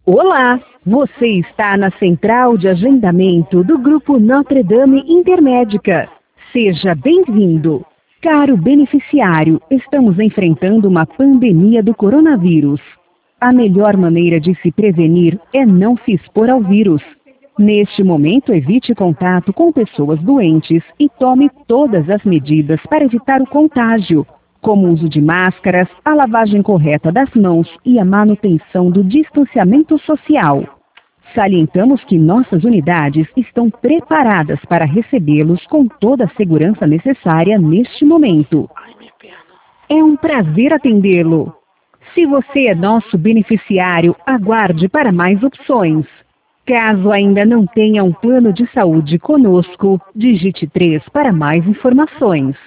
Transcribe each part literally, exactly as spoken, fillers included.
Olá, você está na central de agendamento do Grupo Notre Dame Intermédica. Seja bem-vindo. Caro beneficiário, estamos enfrentando uma pandemia do coronavírus. A melhor maneira de se prevenir é não se expor ao vírus. Neste momento, evite contato com pessoas doentes e tome todas as medidas para evitar o contágio, como o uso de máscaras, a lavagem correta das mãos e a manutenção do distanciamento social. Salientamos que nossas unidades estão preparadas para recebê-los com toda a segurança necessária neste momento. É um prazer atendê-lo. Se você é nosso beneficiário, aguarde para mais opções. Caso ainda não tenha um plano de saúde conosco, digite três para mais informações.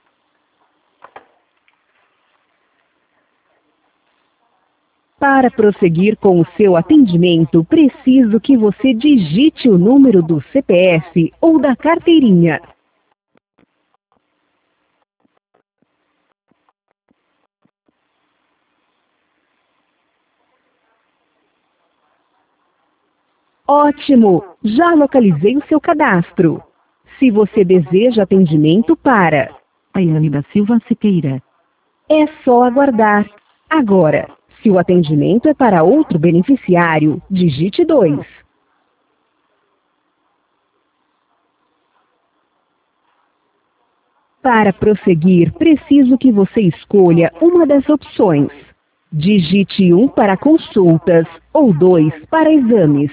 Para prosseguir com o seu atendimento, preciso que você digite o número do C P F ou da carteirinha. Ótimo! Já localizei o seu cadastro. Se você deseja atendimento para Tayane da Silva Siqueira, é só aguardar. Agora, se o atendimento é para outro beneficiário, digite dois. Para prosseguir, preciso que você escolha uma das opções. Digite um para consultas ou dois para exames.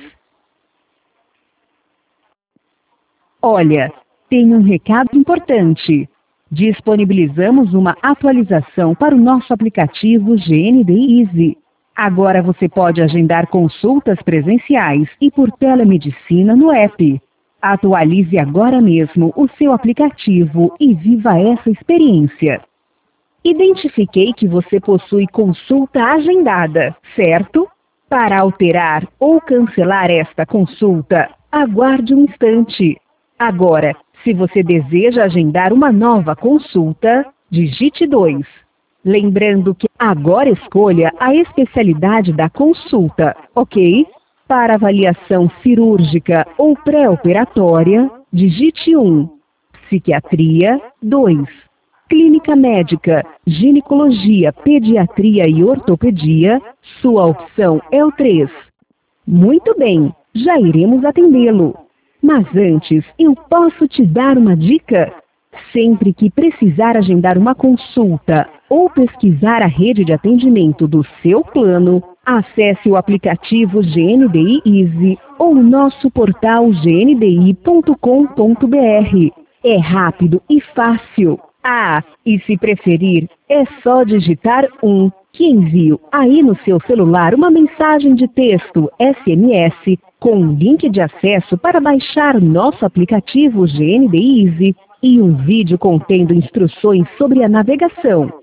Olha, tem um recado importante. Disponibilizamos uma atualização para o nosso aplicativo G N D Easy. Agora você pode agendar consultas presenciais e por telemedicina no app. Atualize agora mesmo o seu aplicativo e viva essa experiência. Identifiquei que você possui consulta agendada, certo? Para alterar ou cancelar esta consulta, aguarde um instante. Agora, se você deseja agendar uma nova consulta, digite dois. Lembrando que agora escolha a especialidade da consulta, ok? Para avaliação cirúrgica ou pré-operatória, digite um. Psiquiatria, dois. Clínica médica, ginecologia, pediatria e ortopedia, sua opção é o três. Muito bem, já iremos atendê-lo. Mas antes, eu posso te dar uma dica? Sempre que precisar agendar uma consulta ou pesquisar a rede de atendimento do seu plano, acesse o aplicativo G N D I Easy ou o nosso portal g n d i ponto com ponto b r. É rápido e fácil. Ah, e se preferir, é só digitar um, que envio aí no seu celular uma mensagem de texto S M S com um link de acesso para baixar nosso aplicativo G N D Easy e um vídeo contendo instruções sobre a navegação.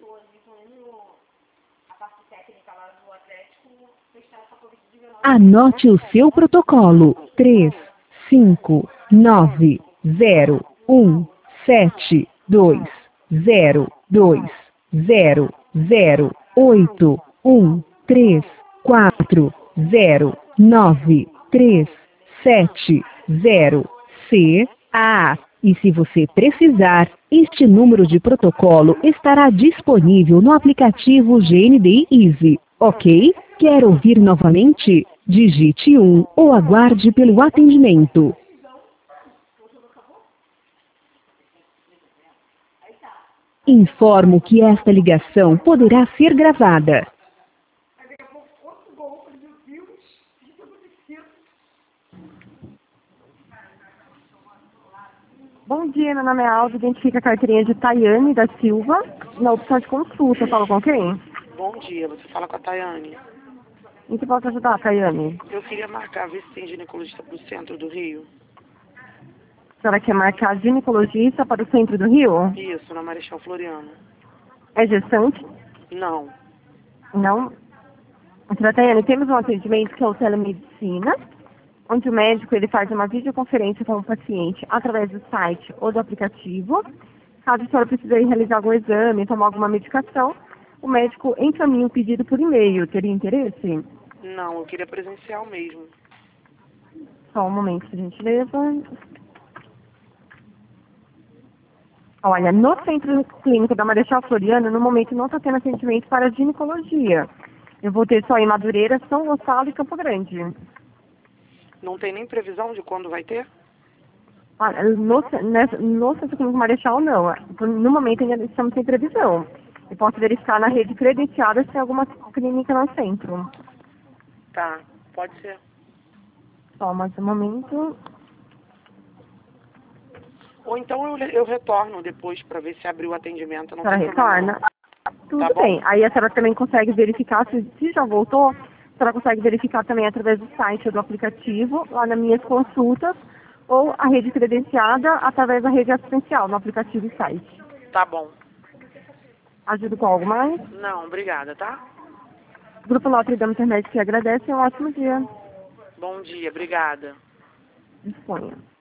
Anote o seu protocolo três cinco nove zero um sete dois zero dois zero zero oito um três quatro zero nove três sete zero C A. E se você precisar, este número de protocolo estará disponível no aplicativo G N D Easy, ok? Quer ouvir novamente? Digite um ou aguarde pelo atendimento. Informo que esta ligação poderá ser gravada. Bom dia, meu nome é Aldo, identifica a carteirinha de Tayane da Silva, na opção de consulta, fala com quem? Bom dia, você fala com a Tayane. Em que posso ajudar, Tayane? Eu queria marcar, ver se tem ginecologista para o centro do Rio. A senhora quer marcar ginecologista para o centro do Rio? Isso, na Marechal Floriano. É gestante? Não. Não. Senhora Tayane, temos um atendimento que é o telemedicina, onde o médico ele faz uma videoconferência com o paciente através do site ou do aplicativo. Caso a senhora precise realizar algum exame, tomar alguma medicação, o médico encaminha o pedido por e-mail. Teria interesse? Não, eu queria presencial mesmo. Só um momento, por gentileza. Olha, no Centro Clínico da Marechal Floriano, no momento não está tendo atendimento para ginecologia. Eu vou ter só em Madureira, São Gonçalo e Campo Grande. Não tem nem previsão de quando vai ter? Olha, no, nessa- no Centro Clínico Marechal, não. No momento ainda estamos sem previsão. Eu posso verificar na rede credenciada se tem alguma clínica no centro. Tá, pode ser. Só mais um momento. Ou então eu, eu retorno depois para ver se abriu o atendimento. A Não senhora tem problema, retorna? Tudo Tá bom. bem. Aí a senhora também consegue verificar, se, se já voltou, a senhora consegue verificar também através do site ou do aplicativo, lá nas minhas consultas, ou a rede credenciada através da rede assistencial, no aplicativo e site. não. Tá bom. Ajudo com algo mais? Não, obrigada, tá? Grupo Notre Dame Internet que agradece e um ótimo dia. Bom dia, obrigada. Disponha.